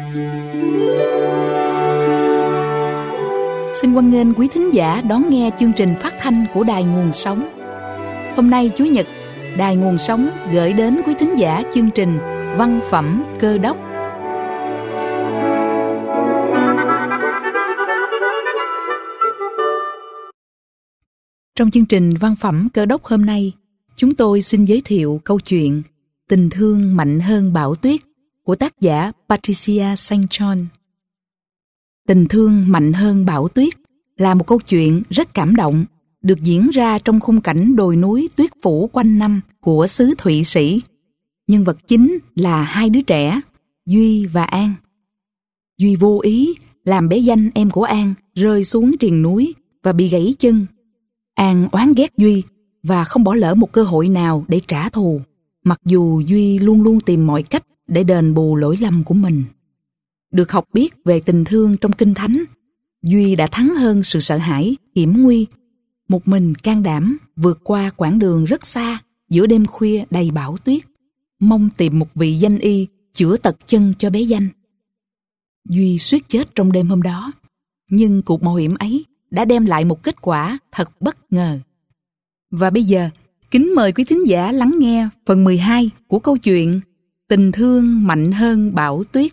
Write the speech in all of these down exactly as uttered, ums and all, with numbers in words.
Xin hoan nghênh quý thính giả đón nghe chương trình phát thanh của Đài Nguồn Sống. Hôm nay Chủ nhật, Đài Nguồn Sống gửi đến quý thính giả chương trình Văn phẩm Cơ đốc. Trong chương trình Văn phẩm Cơ đốc hôm nay, chúng tôi xin giới thiệu câu chuyện Tình thương mạnh hơn bão tuyết của tác giả Patricia Saint John. Tình thương mạnh hơn bão tuyết là một câu chuyện rất cảm động, được diễn ra trong khung cảnh đồi núi tuyết phủ quanh năm của xứ Thụy Sĩ. Nhân vật chính là hai đứa trẻ, Duy và An. Duy vô ý làm bé Danh em của An rơi xuống triền núi và bị gãy chân. An oán ghét Duy và không bỏ lỡ một cơ hội nào để trả thù, mặc dù Duy luôn luôn tìm mọi cách để đền bù lỗi lầm của mình. Được học biết về tình thương trong Kinh Thánh, Duy đã thắng hơn sự sợ hãi, hiểm nguy, một mình can đảm vượt qua quãng đường rất xa giữa đêm khuya đầy bão tuyết, mong tìm một vị danh y chữa tật chân cho bé Danh. Duy suýt chết trong đêm hôm đó, nhưng cuộc mạo hiểm ấy đã đem lại một kết quả thật bất ngờ. Và bây giờ, kính mời quý thính giả lắng nghe phần mười hai của câu chuyện Tình thương mạnh hơn bão tuyết.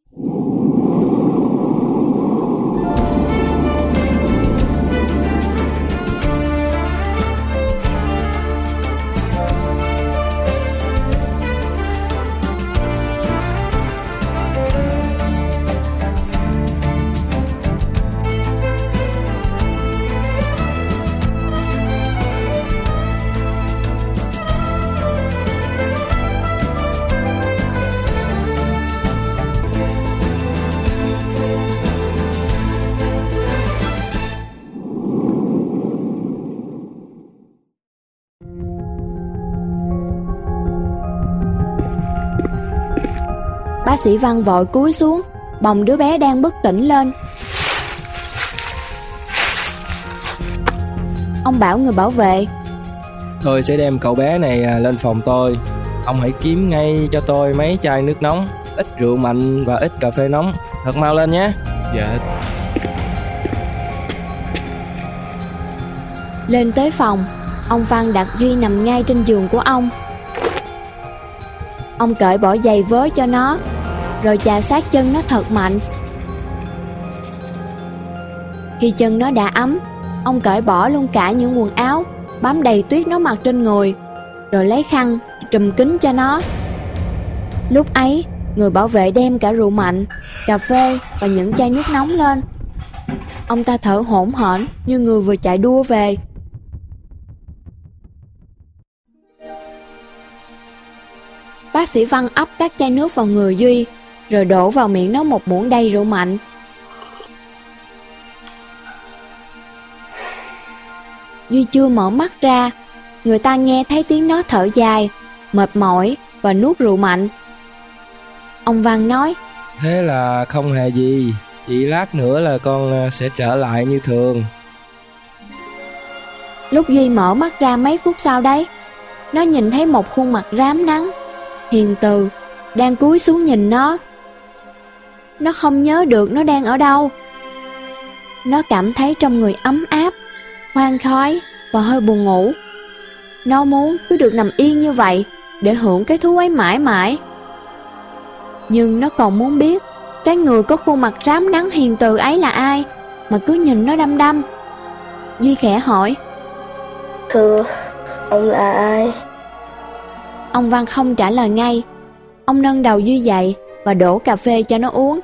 Bác sĩ Văn vội cúi xuống, bồng đứa bé đang bất tỉnh lên. Ông bảo người bảo vệ: Tôi sẽ đem cậu bé này lên phòng tôi. Ông hãy kiếm ngay cho tôi mấy chai nước nóng, ít rượu mạnh và ít cà phê nóng. Thật mau lên nhé. Dạ. Lên tới phòng, ông Văn đặt Duy nằm ngay trên giường của ông. Ông cởi bỏ giày vớ cho nó, rồi chà sát chân nó thật mạnh. Khi chân nó đã ấm, ông cởi bỏ luôn cả những quần áo bám đầy tuyết nó mặc trên người, rồi lấy khăn trùm kín cho nó. Lúc ấy, người bảo vệ đem cả rượu mạnh, cà phê và những chai nước nóng lên. Ông ta thở hổn hển như người vừa chạy đua về. Bác sĩ Văn ấp các chai nước vào người Duy, rồi đổ vào miệng nó một muỗng đầy rượu mạnh. Duy chưa mở mắt ra, người ta nghe thấy tiếng nó thở dài, mệt mỏi và nuốt rượu mạnh. Ông Văn nói: Thế là không hề gì, chỉ lát nữa là con sẽ trở lại như thường. Lúc Duy mở mắt ra mấy phút sau đấy, nó nhìn thấy một khuôn mặt rám nắng, hiền từ, đang cúi xuống nhìn nó. Nó không nhớ được nó đang ở đâu. Nó cảm thấy trong người ấm áp, khoan khoái và hơi buồn ngủ. Nó muốn cứ được nằm yên như vậy để hưởng cái thú ấy mãi mãi. Nhưng nó còn muốn biết cái người có khuôn mặt rám nắng hiền từ ấy là ai mà cứ nhìn nó đăm đăm. Duy khẽ hỏi: Thưa, ông là ai? Ông Văn không trả lời ngay. Ông nâng đầu Duy dậy và đổ cà phê cho nó uống.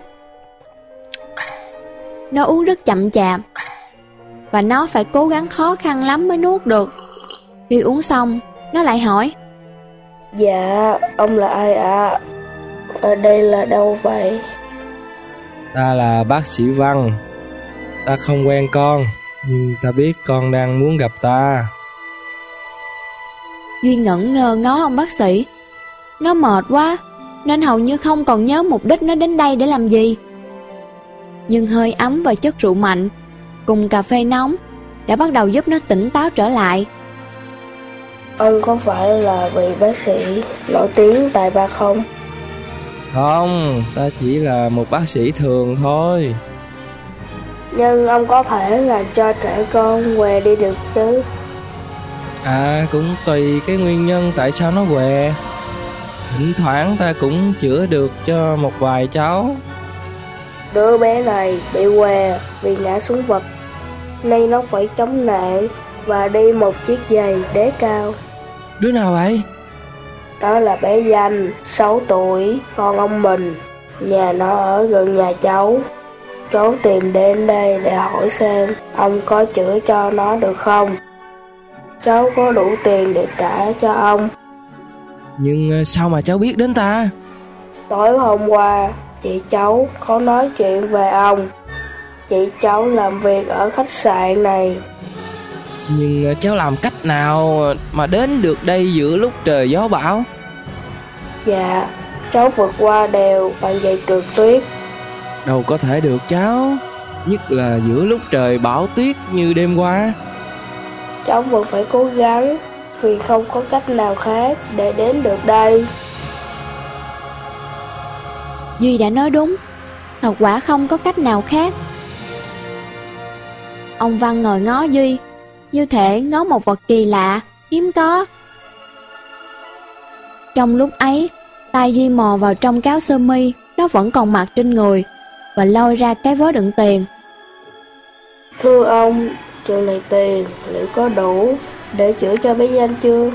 Nó uống rất chậm chạp, và nó phải cố gắng khó khăn lắm mới nuốt được. Khi uống xong, nó lại hỏi: Dạ, ông là ai ạ? À? Ở đây là đâu vậy? Ta là bác sĩ Văn. Ta không quen con, nhưng ta biết con đang muốn gặp ta. Duy ngẩn ngơ ngó ông bác sĩ. Nó mệt quá, nên hầu như không còn nhớ mục đích nó đến đây để làm gì. Nhưng hơi ấm và chất rượu mạnh cùng cà phê nóng đã bắt đầu giúp nó tỉnh táo trở lại. Ông có phải là vị bác sĩ nổi tiếng tại ba không? Không, ta chỉ là một bác sĩ thường thôi. Nhưng ông có thể làm cho trẻ con què đi được chứ? À, cũng tùy cái nguyên nhân tại sao nó què. Thỉnh thoảng ta cũng chữa được cho một vài cháu. Đứa bé này bị què vì ngã xuống vực, nên nó phải chống nạn và đi một chiếc giày đế cao. Đứa nào vậy? Đó là bé Danh, sáu tuổi, con ông mình. Nhà nó ở gần nhà cháu. Cháu tìm đến đây để hỏi xem ông có chữa cho nó được không. Cháu có đủ tiền để trả cho ông. Nhưng sao mà cháu biết đến ta? Tối hôm qua, chị cháu có nói chuyện về ông. Chị cháu làm việc ở khách sạn này. Nhưng cháu làm cách nào mà đến được đây giữa lúc trời gió bão? Dạ, cháu vượt qua đèo bằng giày trượt tuyết. Đâu có thể được cháu, nhất là giữa lúc trời bão tuyết như đêm qua. Cháu vẫn phải cố gắng, vì không có cách nào khác để đến được đây. Duy đã nói đúng, thật quả không có cách nào khác. Ông Văn ngồi ngó Duy, như thể ngó một vật kỳ lạ, hiếm có. Trong lúc ấy, tay Duy mò vào trong cái áo sơ mi, nó vẫn còn mặc trên người, và lôi ra cái vớ đựng tiền. Thưa ông, trường này tiền liệu có đủ để chữa cho bé Danh chưa?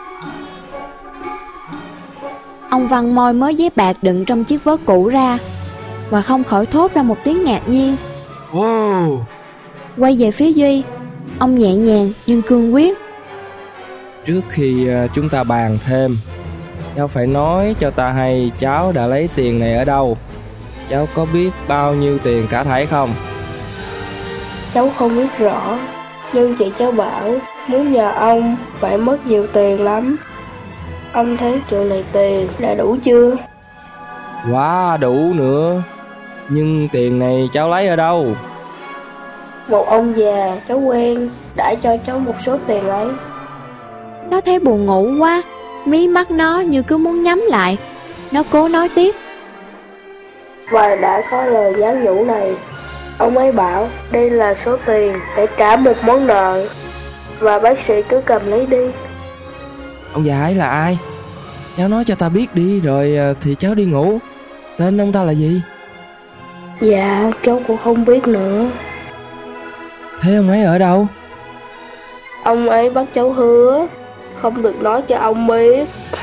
Ông Văn moi mớ giấy bạc đựng trong chiếc vớ cũ ra, và không khỏi thốt ra một tiếng ngạc nhiên. Wow! Quay về phía Duy, ông nhẹ nhàng nhưng cương quyết. Trước khi chúng ta bàn thêm, cháu phải nói cho ta hay cháu đã lấy tiền này ở đâu. Cháu có biết bao nhiêu tiền cả thảy không? Cháu không biết rõ, nhưng chị cháu bảo muốn nhờ ông phải mất nhiều tiền lắm. Ông thấy trường này tiền đã đủ chưa? Quá đủ nữa. Nhưng tiền này cháu lấy ở đâu? Một ông già cháu quen đã cho cháu một số tiền ấy. Nó thấy buồn ngủ quá, mí mắt nó như cứ muốn nhắm lại. Nó cố nói tiếp. Và đã có lời nhắn nhủ này. Ông ấy bảo đây là số tiền để trả một món nợ, và bác sĩ cứ cầm lấy đi. Ông già ấy là ai? Cháu nói cho ta biết đi, rồi thì cháu đi ngủ. Tên ông ta là gì? Dạ, cháu cũng không biết nữa. Thế ông ấy ở đâu? Ông ấy bắt cháu hứa không được nói cho ông biết.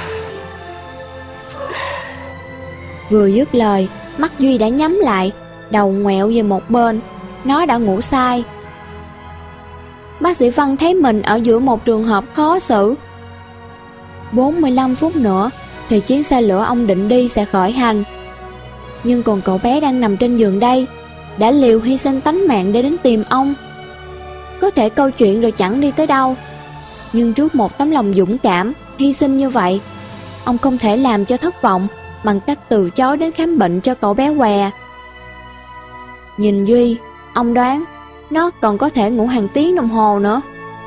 Vừa dứt lời, mắt Duy đã nhắm lại, đầu ngoẹo về một bên. Nó đã ngủ say. Bác sĩ Văn thấy mình ở giữa một trường hợp khó xử. bốn mươi lăm phút nữa thì chuyến xe lửa ông định đi sẽ khởi hành. Nhưng còn cậu bé đang nằm trên giường đây, đã liều hy sinh tánh mạng để đến tìm ông. Có thể câu chuyện rồi chẳng đi tới đâu, nhưng trước một tấm lòng dũng cảm, hy sinh như vậy, ông không thể làm cho thất vọng bằng cách từ chối đến khám bệnh cho cậu bé què. Nhìn Duy, ông đoán nó còn có thể ngủ hàng tiếng đồng hồ nữa.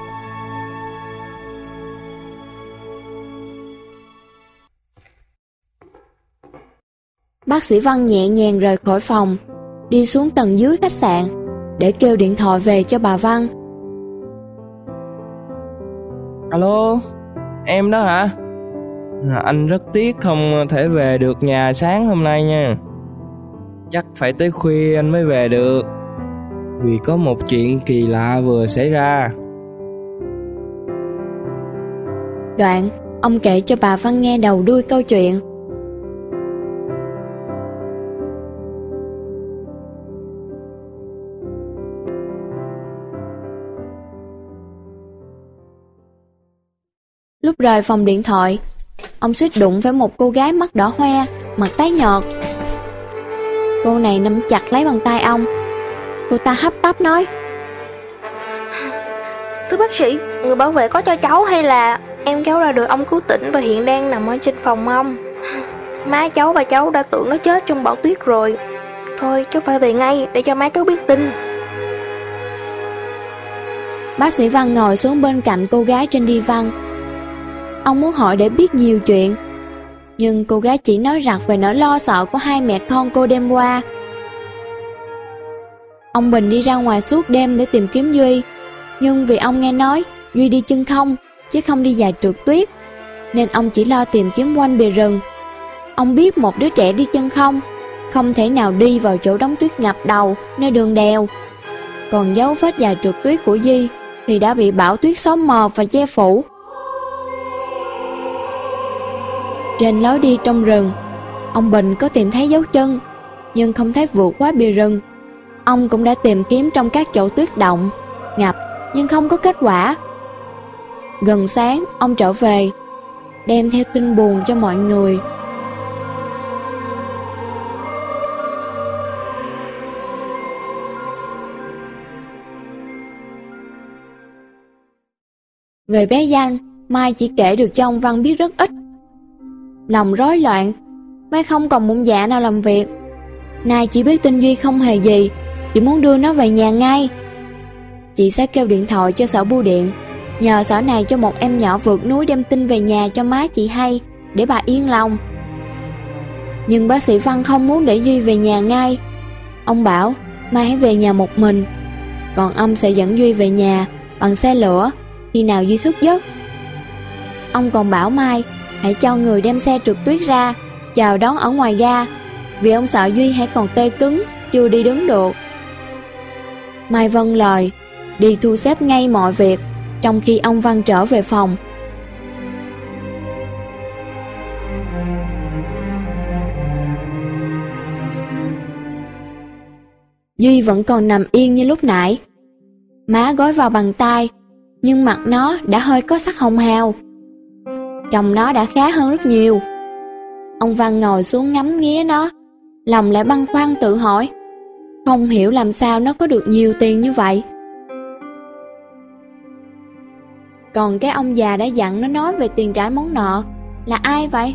Bác sĩ Văn nhẹ nhàng rời khỏi phòng, đi xuống tầng dưới khách sạn để kêu điện thoại về cho bà Văn. Alo, em đó hả? Anh rất tiếc không thể về được nhà sáng hôm nay nha. Chắc phải tới khuya anh mới về được, vì có một chuyện kỳ lạ vừa xảy ra. Đoạn, ông kể cho bà Văn nghe đầu đuôi câu chuyện. Lúc rời phòng điện thoại, ông suýt đụng phải một cô gái mắt đỏ hoe, mặt tái nhợt. Cô này nắm chặt lấy bàn tay ông. Cô ta hấp tấp nói: Thưa bác sĩ, người bảo vệ có cho cháu hay là em cháu đã được ông cứu tỉnh và hiện đang nằm ở trên phòng ông. Má cháu và cháu đã tưởng nó chết trong bão tuyết rồi. Thôi cháu phải về ngay để cho má cháu biết tin. Bác sĩ Văn ngồi xuống bên cạnh cô gái trên đi văn. Ông muốn hỏi để biết nhiều chuyện, Nhưng cô gái chỉ nói rặt về nỗi lo sợ của hai mẹ con cô đêm qua. Ông Bình đi ra ngoài suốt đêm để tìm kiếm Duy, nhưng vì ông nghe nói Duy đi chân không chứ không đi giày trượt tuyết, nên ông chỉ lo tìm kiếm quanh bìa rừng. Ông biết một đứa trẻ đi chân không không thể nào đi vào chỗ đống tuyết ngập đầu nơi đường đèo. Còn dấu vết giày trượt tuyết của Duy thì đã bị bão tuyết xóa mờ và che phủ. Trên lối đi trong rừng, ông Bình có tìm thấy dấu chân, nhưng không thấy vượt qua bìa rừng. Ông cũng đã tìm kiếm trong các chỗ tuyết động, ngập, nhưng không có kết quả. Gần sáng, ông trở về, đem theo tin buồn cho mọi người. Về bé Danh, Mai chỉ kể được cho ông Văn biết rất ít. Lòng rối loạn, Mai không còn bụng dạ nào làm việc. Nay chỉ biết tin Duy không hề gì, chỉ muốn đưa nó về nhà ngay. Chị sẽ kêu điện thoại cho sở bưu điện, nhờ sở này cho một em nhỏ vượt núi đem tin về nhà cho má chị hay, để bà yên lòng. Nhưng bác sĩ Văn không muốn để Duy về nhà ngay. Ông bảo Mai hãy về nhà một mình, còn ông sẽ dẫn Duy về nhà bằng xe lửa khi nào Duy thức giấc. Ông còn bảo Mai hãy cho người đem xe trượt tuyết ra chào đón ở ngoài ga, vì ông sợ Duy hãy còn tê cứng, chưa đi đứng được. Mai vâng lời, đi thu xếp ngay mọi việc, trong khi ông Văn trở về phòng. Duy vẫn còn nằm yên như lúc nãy. Má gói vào bằng tay, nhưng mặt nó đã hơi có sắc hồng hào. Trông nó đã khá hơn rất nhiều. Ông Văn ngồi xuống ngắm nghía nó, lòng lại băn khoăn tự hỏi, không hiểu làm sao nó có được nhiều tiền như vậy. Còn cái ông già đã dặn nó nói về tiền trả món nợ là ai vậy?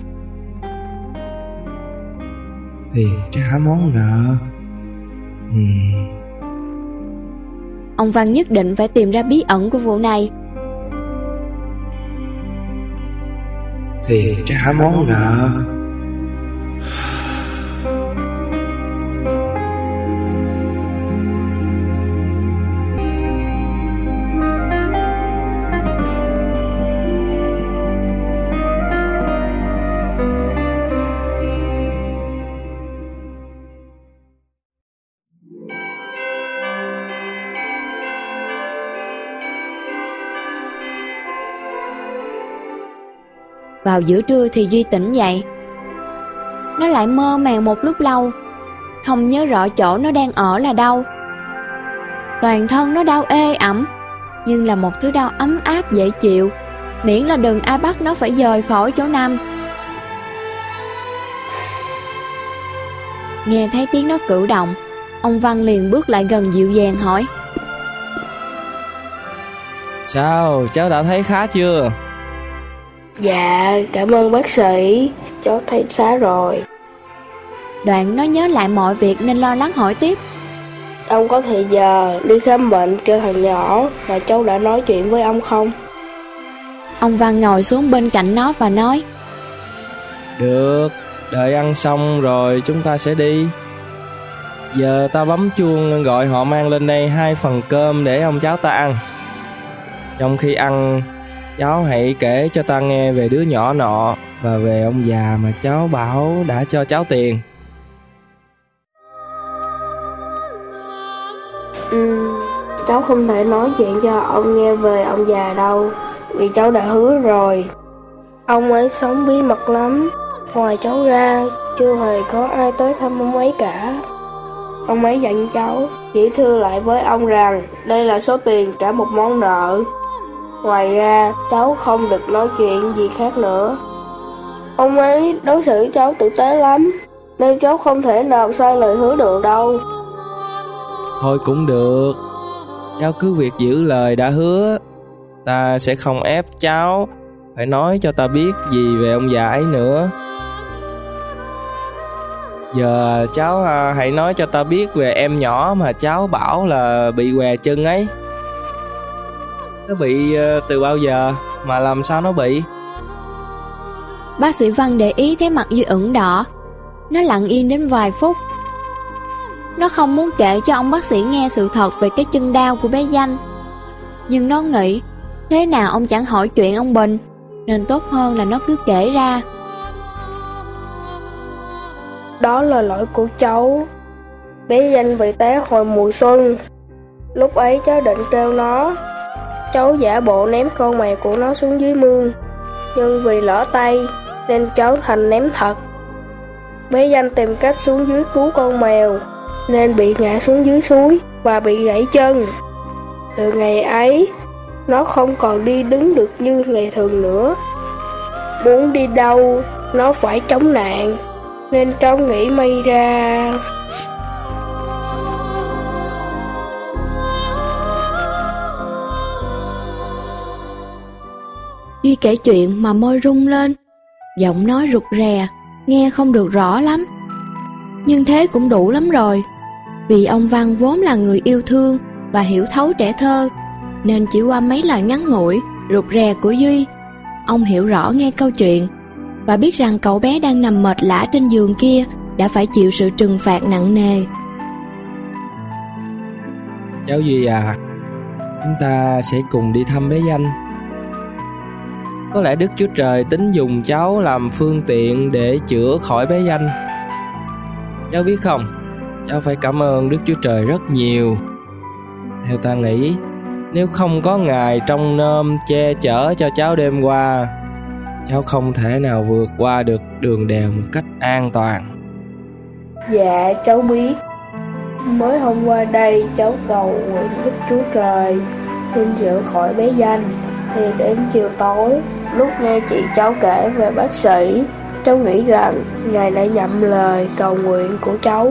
Tiền trả món nợ. uhm. Ông Văn nhất định phải tìm ra bí ẩn của vụ này. Tiền trả món nợ. Vào giữa trưa thì Duy tỉnh dậy. Nó lại mơ màng một lúc lâu, không nhớ rõ chỗ nó đang ở là đâu. Toàn thân nó đau ê ẩm, nhưng là một thứ đau ấm áp dễ chịu, miễn là đừng ai bắt nó phải rời khỏi chỗ nằm. Nghe thấy tiếng nó cử động, ông Văn liền bước lại gần dịu dàng hỏi: Sao, cháu đã thấy khá chưa? Dạ, cảm ơn bác sĩ, cháu thấy khá rồi. Đoạn nó nhớ lại mọi việc nên lo lắng hỏi tiếp: Ông có thời giờ đi khám bệnh cho thằng nhỏ mà cháu đã nói chuyện với ông không? Ông Văn ngồi xuống bên cạnh nó và nói: Được, đợi ăn xong rồi chúng ta sẽ đi. Giờ ta bấm chuông gọi họ mang lên đây hai phần cơm để ông cháu ta ăn. Trong khi ăn, cháu hãy kể cho ta nghe về đứa nhỏ nọ và về ông già mà cháu bảo đã cho cháu tiền. Ừ, cháu không thể nói chuyện cho ông nghe về ông già đâu, vì cháu đã hứa rồi. Ông ấy sống bí mật lắm, ngoài cháu ra chưa hề có ai tới thăm ông ấy cả. Ông ấy dặn cháu chỉ thưa lại với ông rằng đây là số tiền trả một món nợ. Ngoài ra cháu không được nói chuyện gì khác nữa. Ông ấy đối xử cháu tử tế lắm, nên cháu không thể nào sai lời hứa được đâu. Thôi cũng được, cháu cứ việc giữ lời đã hứa. Ta sẽ không ép cháu phải nói cho ta biết gì về ông già ấy nữa. Giờ cháu à, hãy nói cho ta biết về em nhỏ mà cháu bảo là bị què chân ấy. Nó bị uh, từ bao giờ mà làm sao nó bị? Bác sĩ Văn để ý thấy mặt Duy ửng đỏ. Nó lặng yên đến vài phút. Nó không muốn kể cho ông bác sĩ nghe sự thật về cái chân đau của bé Danh, nhưng nó nghĩ thế nào ông chẳng hỏi chuyện ông Bình, nên tốt hơn là nó cứ kể ra. Đó là lỗi của cháu. Bé Danh bị té hồi mùa xuân. Lúc ấy cháu định trêu nó. Cháu giả bộ ném con mèo của nó xuống dưới mương, nhưng vì lỡ tay nên cháu thành ném thật. Bé Danh tìm cách xuống dưới cứu con mèo nên bị ngã xuống dưới suối và bị gãy chân. Từ ngày ấy, nó không còn đi đứng được như ngày thường nữa. Muốn đi đâu, nó phải chống nạn, nên cháu nghĩ may ra. Duy kể chuyện mà môi rung lên, giọng nói rụt rè, nghe không được rõ lắm. Nhưng thế cũng đủ lắm rồi, vì ông Văn vốn là người yêu thương và hiểu thấu trẻ thơ, nên chỉ qua mấy lời ngắn ngủi, rụt rè của Duy, ông hiểu rõ nghe câu chuyện và biết rằng cậu bé đang nằm mệt lả trên giường kia đã phải chịu sự trừng phạt nặng nề. Cháu Duy à, chúng ta sẽ cùng đi thăm bé Danh. Có lẽ Đức Chúa Trời tính dùng cháu làm phương tiện để chữa khỏi bé Danh. Cháu biết không, cháu phải cảm ơn Đức Chúa Trời rất nhiều. Theo ta nghĩ, nếu không có Ngài trông nom che chở cho cháu đêm qua, cháu không thể nào vượt qua được đường đèo một cách an toàn. Dạ cháu biết. Mới hôm qua đây cháu cầu nguyện Đức Chúa Trời xin chữa khỏi bé Danh, thì đến chiều tối, lúc nghe chị cháu kể về bác sĩ, cháu nghĩ rằng Ngài đã nhậm lời cầu nguyện của cháu.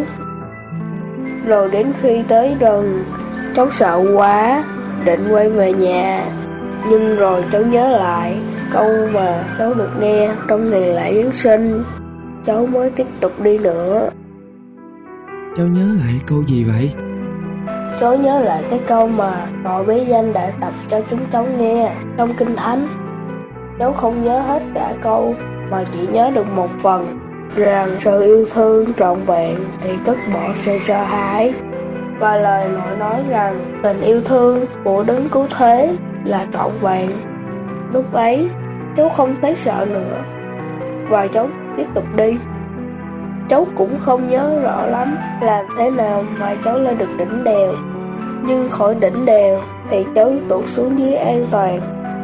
Rồi đến khi tới rừng, cháu sợ quá, định quay về nhà. Nhưng rồi cháu nhớ lại câu mà cháu được nghe trong ngày lễ Giáng sinh, cháu mới tiếp tục đi nữa. Cháu nhớ lại câu gì vậy? Cháu nhớ lại cái câu mà nội bé Danh đã đọc cho chúng cháu nghe trong Kinh Thánh. Cháu không nhớ hết cả câu, mà chỉ nhớ được một phần, rằng sự yêu thương trọn vẹn thì cất bỏ sự sợ hãi. Và lời nội nói rằng tình yêu thương của Đấng Cứu Thế là trọn vẹn. Lúc ấy, cháu không thấy sợ nữa, và cháu tiếp tục đi. Cháu cũng không nhớ rõ lắm làm thế nào mà cháu lên được đỉnh đèo, nhưng khỏi đỉnh đèo thì cháu tụt xuống dưới an toàn.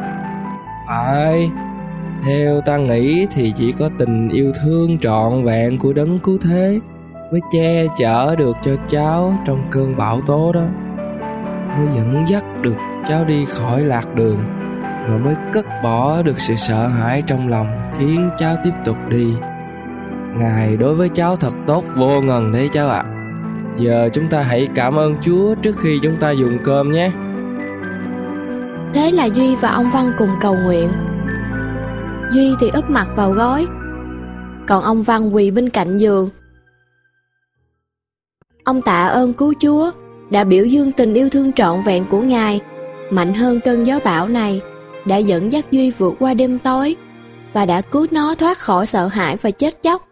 Phải, theo ta nghĩ thì chỉ có tình yêu thương trọn vẹn của Đấng Cứu Thế mới che chở được cho cháu trong cơn bão tố đó, mới dẫn dắt được cháu đi khỏi lạc đường, và mới cất bỏ được sự sợ hãi trong lòng, khiến cháu tiếp tục đi. Ngài đối với cháu thật tốt vô ngần đấy cháu ạ. À. Giờ chúng ta hãy cảm ơn Chúa trước khi chúng ta dùng cơm nhé. Thế là Duy và ông Văn cùng cầu nguyện. Duy thì úp mặt vào gối, còn ông Văn quỳ bên cạnh giường. Ông tạ ơn cứu Chúa đã biểu dương tình yêu thương trọn vẹn của Ngài, mạnh hơn cơn gió bão này, đã dẫn dắt Duy vượt qua đêm tối và đã cứu nó thoát khỏi sợ hãi và chết chóc.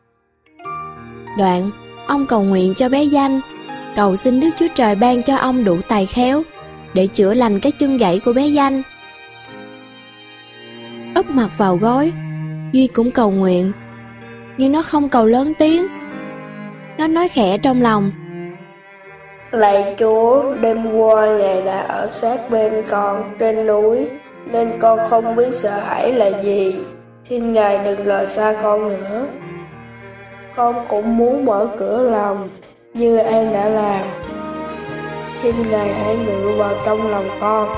Đoạn, ông cầu nguyện cho bé Danh, cầu xin Đức Chúa Trời ban cho ông đủ tài khéo để chữa lành cái chân gãy của bé Danh. Úp mặt vào gối, Duy cũng cầu nguyện, nhưng nó không cầu lớn tiếng. Nó nói khẽ trong lòng: Lạy Chúa, đêm qua Ngài đã ở sát bên con trên núi, nên con không biết sợ hãi là gì. Xin Ngài đừng rời xa con nữa. Con cũng muốn mở cửa lòng như An đã làm. Xin Ngài hãy ngự vào trong lòng con.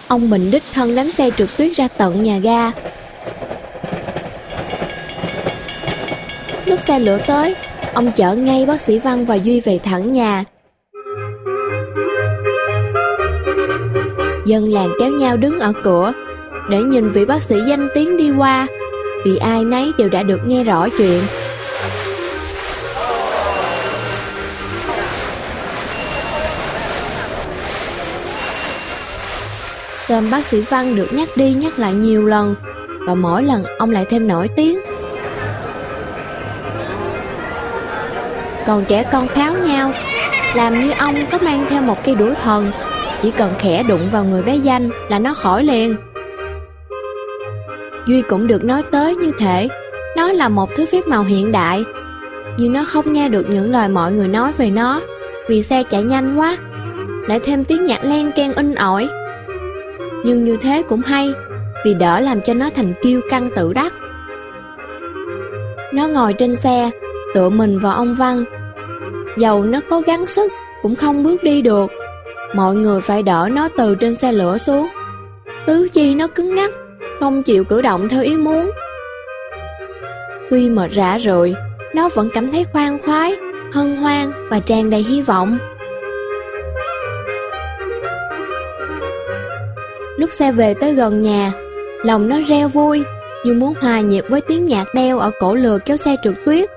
Ông Bình đích thân đánh xe trượt tuyết ra tận nhà ga. Lúc xe lửa tới, ông chở ngay bác sĩ Văn và Duy về thẳng nhà. Dân làng kéo nhau đứng ở cửa để nhìn vị bác sĩ danh tiếng đi qua, vì ai nấy đều đã được nghe rõ chuyện. Tên bác sĩ Văn được nhắc đi nhắc lại nhiều lần, và mỗi lần ông lại thêm nổi tiếng. Còn trẻ con kháo nhau, làm như ông có mang theo một cây đũa thần, chỉ cần khẽ đụng vào người bé Danh là nó khỏi liền. Duy cũng được nói tới như thể nó là một thứ phép màu hiện đại, nhưng nó không nghe được những lời mọi người nói về nó, vì xe chạy nhanh quá, lại thêm tiếng nhạc len keng in ỏi. Nhưng như thế cũng hay, vì đỡ làm cho nó thành kiêu căng tự đắc. Nó ngồi trên xe, tựa mình vào ông Văn. Dầu nó có gắng sức cũng không bước đi được. Mọi người phải đỡ nó từ trên xe lửa xuống. Tứ chi nó cứng ngắc, không chịu cử động theo ý muốn. Tuy mệt rã rời, nó vẫn cảm thấy khoan khoái, hân hoan và tràn đầy hy vọng. Lúc xe về tới gần nhà, lòng nó reo vui, như muốn hòa nhịp với tiếng nhạc đeo ở cổ lừa kéo xe trượt tuyết.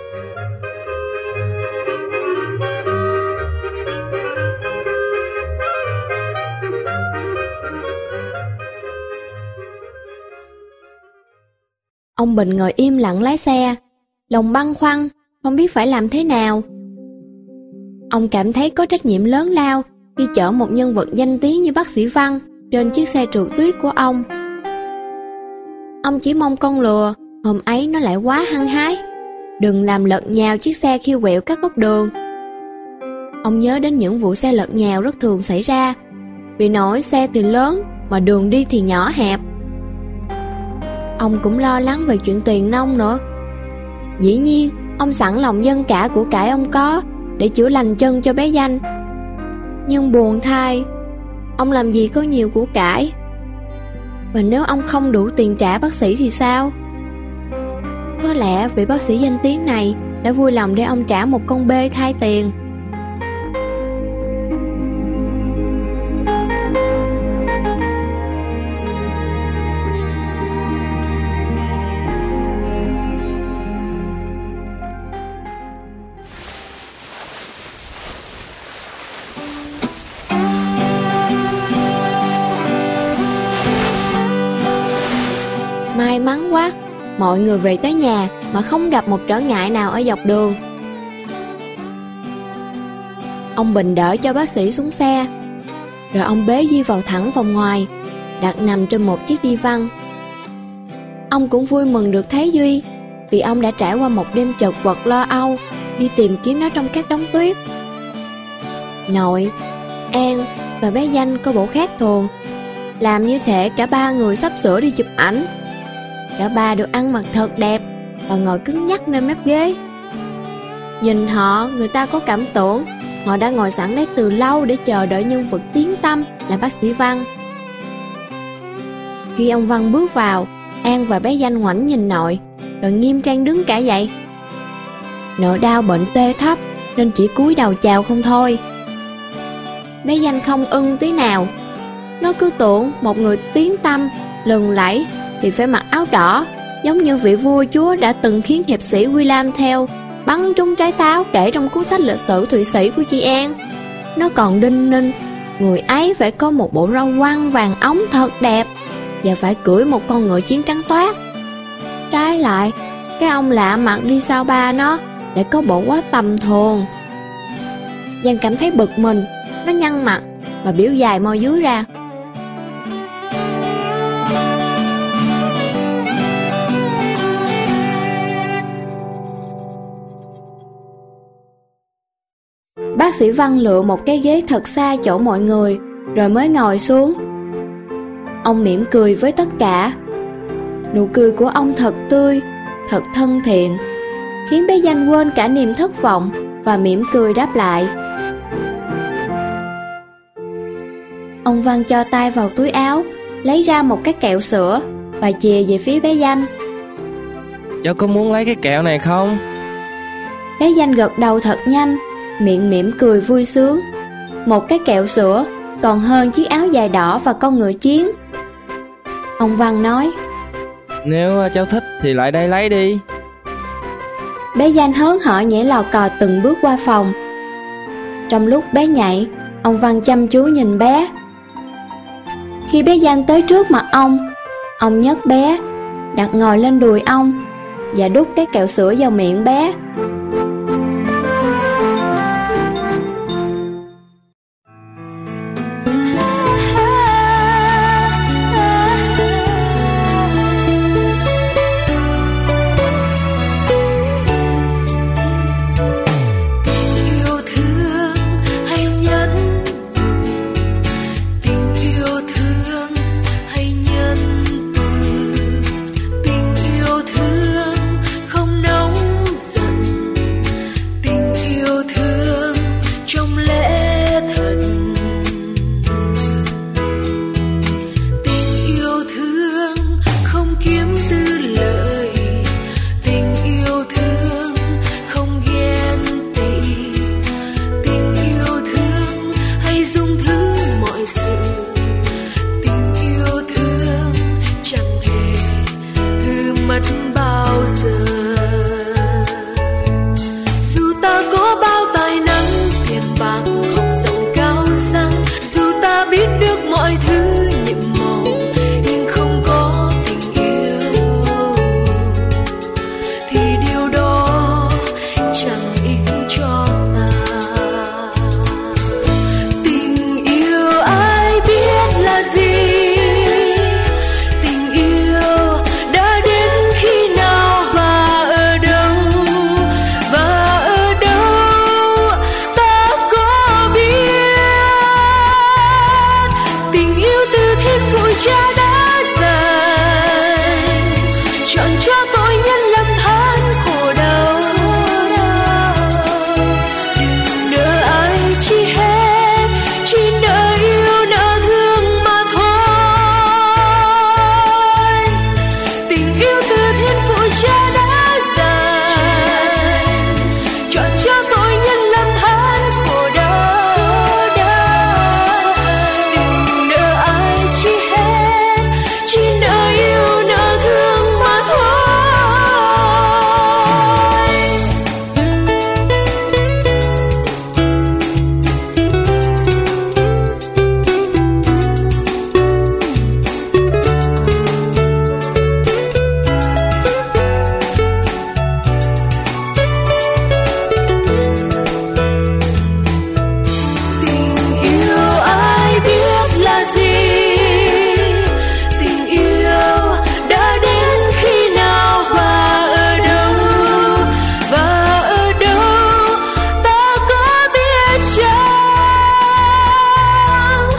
Ông Bình ngồi im lặng lái xe, lòng băn khoăn, không biết phải làm thế nào. Ông cảm thấy có trách nhiệm lớn lao khi chở một nhân vật danh tiếng như bác sĩ Văn trên chiếc xe trượt tuyết của ông. Ông chỉ mong con lừa hôm ấy nó lại quá hăng hái, đừng làm lật nhào chiếc xe khi quẹo các góc đường. Ông nhớ đến những vụ xe lật nhào rất thường xảy ra, vì nỗi xe thì lớn mà đường đi thì nhỏ hẹp. Ông cũng lo lắng về chuyện tiền nong nữa. Dĩ nhiên, ông sẵn lòng dâng cả của cải ông có để chữa lành chân cho bé Danh. Nhưng buồn thay, ông làm gì có nhiều của cải. Và nếu ông không đủ tiền trả bác sĩ thì sao? Có lẽ vị bác sĩ danh tiếng này đã vui lòng để ông trả một con bê thay tiền. May mắn quá, mọi người về tới nhà mà không gặp một trở ngại nào ở dọc đường. Ông Bình đỡ cho bác sĩ xuống xe, rồi ông bế Duy vào thẳng phòng ngoài, đặt nằm trên một chiếc đi văn. Ông cũng vui mừng được thấy Duy, vì ông đã trải qua một đêm chật vật lo âu đi tìm kiếm nó trong các đống tuyết. Nội, An và bé Danh có bộ khác thường, làm như thể cả ba người sắp sửa đi chụp ảnh. Cả ba đều ăn mặc thật đẹp và ngồi cứng nhắc nơi mép ghế. Nhìn họ, người ta có cảm tưởng họ đã ngồi sẵn đấy từ lâu để chờ đợi nhân vật tiếng tăm là bác sĩ Văn. Khi ông Văn bước vào, An và bé Danh ngoảnh nhìn nội, rồi nghiêm trang đứng cả dậy. Nội đau bệnh tê thấp nên chỉ cúi đầu chào không thôi. Bé Danh không ưng tí nào. Nó cứ tưởng một người tiếng tăm, lừng lẫy thì phải mặc áo đỏ, giống như vị vua chúa đã từng khiến hiệp sĩ William Tell bắn trúng trái táo kể trong cuốn sách lịch sử Thụy Sĩ của chị An. Nó còn đinh ninh người ấy phải có một bộ râu quăn vàng óng thật đẹp và phải cưỡi một con ngựa chiến trắng toát. Trái lại, cái ông lạ mặt đi sau ba nó lại có bộ quá tầm thường. Giang cảm thấy bực mình, nó nhăn mặt và biểu dài môi dưới ra. Bác sĩ Văn lựa một cái ghế thật xa chỗ mọi người, rồi mới ngồi xuống. Ông mỉm cười với tất cả. Nụ cười của ông thật tươi, thật thân thiện, khiến bé Danh quên cả niềm thất vọng và mỉm cười đáp lại. Ông Văn cho tay vào túi áo, lấy ra một cái kẹo sữa và chìa về phía bé Danh. Cháu có muốn lấy cái kẹo này không? Bé Danh gật đầu thật nhanh, miệng mỉm cười vui sướng. Một cái kẹo sữa còn hơn chiếc áo dài đỏ và con ngựa chiến. Ông Văn nói: Nếu cháu thích thì lại đây lấy đi. Bé Danh hớn hở nhảy lò cò từng bước qua phòng. Trong lúc bé nhảy, ông Văn chăm chú nhìn bé. Khi bé Danh tới trước mặt ông, ông nhấc bé, đặt ngồi lên đùi ông và đút cái kẹo sữa vào miệng bé.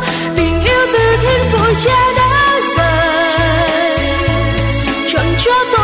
Cha đã dạy chọn cho